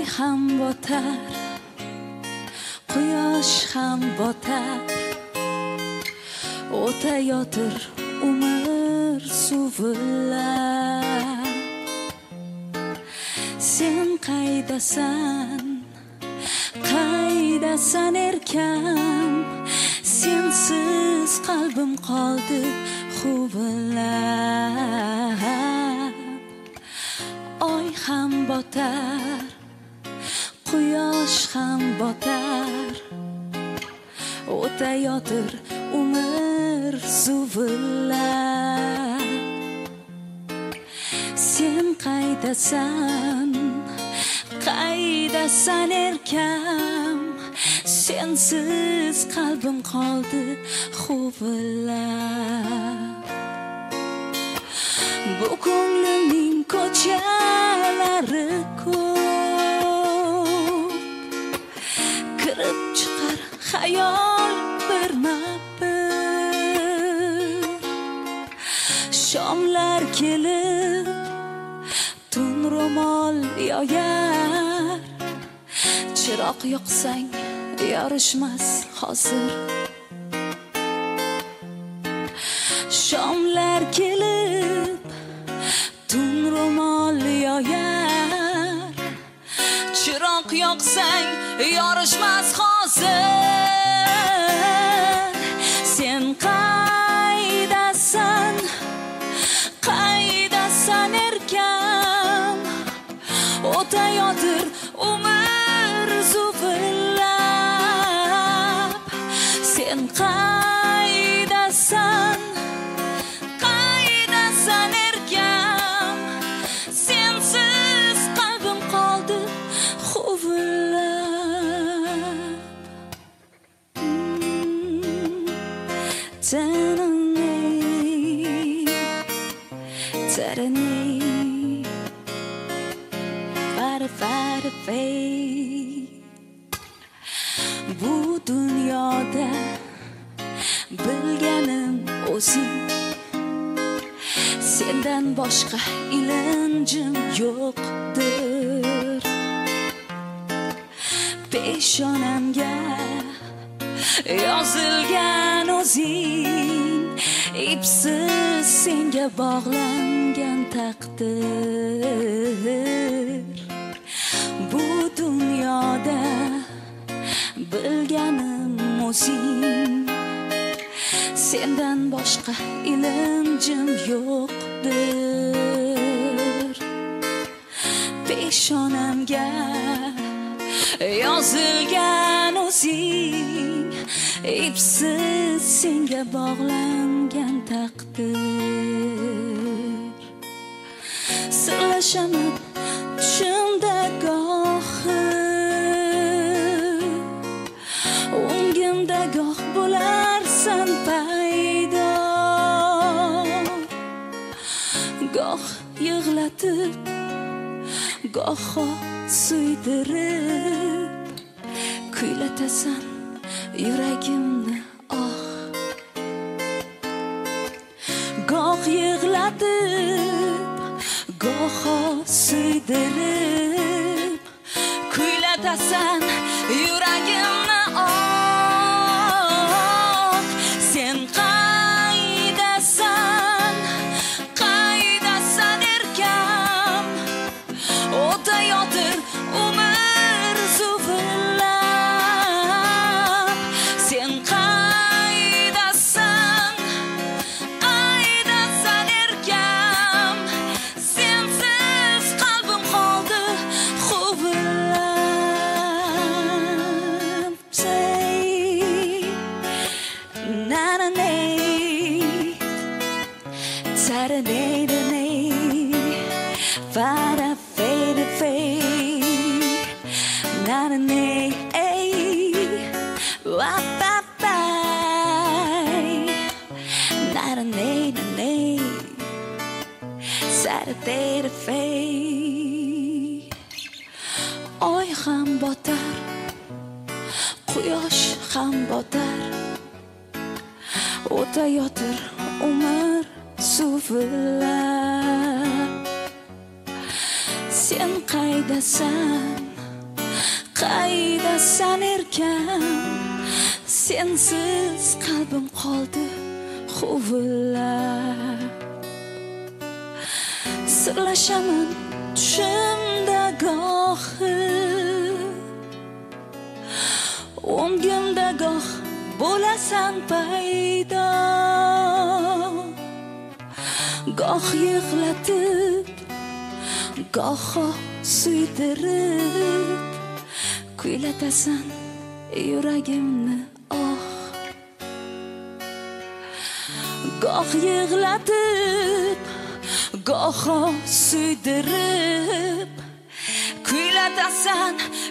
ham botar, quyosh ham botar, o'tayotir umr suvillab. Sen qaydasan, qaydasan erkam, sensiz qalbim qoldi huvillab. Oy ham botar, quyosh ham botar, o'tayotir umr suvillab. Sen qaydasan, qaydasan erkam, sensiz qalbim qoldi huvillab. Bu ko'nglimning ko'chalari ko'p, kirib chiqar xayol birma-bir. Shomlar kelib tun ro'mol yoyar, chiroq yoqsang yorishmas hozir. Shomlar kelib tun ro'mol yoyar, chiroq yoqsang yorishmas hozir. Sen qaydasan, qaydasan erkam, o'tayotir umr zuvillab. Sen qaydasan, qaydasan erkam, sensiz qalbim qoldi huvillab. Taranay, taranay, fay. Bu dunyoda bilganim o'zing, sendan boshqa ilinjim yo'qdir. Peshonamga yozilgan o'zing, ipsiz senga bog'langan taqdir. Bu dunyoda bilganim o'zing, sendan boshqa ilinjim yo'qdir. Peshonamga yozilgan o'zing, ipsiz senga bog'langan taqdir. Sirlashaman tushimda gohi, o'ngimda goh bo'larsan paydo. Goh yig'latib, goho suydirib, kuylatasan yuragimni oh. Goh yig'latib, goho suydirib, kuylatasan yuragimni oh. Sen qaydasan, qaydasan erkam, o'tayotir umr zuvillab. Sen qaydasan, qaydasan erkam, sensiz qalbim qoldi huvillab. Say na-na-nay, ta-da-nay-da-nay, fa-da-fay-da-fay, na-na-nay, ay, wa-ba-bay, na-na-nay-na-nay, sa-da-day-da-fay. Oy ham botar, quyosh ham botar, o'tayotir umr suvillab. Sen qaydasan, qaydasan erkan, sensiz qalbim qoldi huvillab. Sirlashaman tushimda gohi, o'ngimda goh bo'lasan paydo. Goh yig'latib, goho suydirib, kuylatasan yuragimni oh. Goh yig'latib, goho suydirib, kuylatasan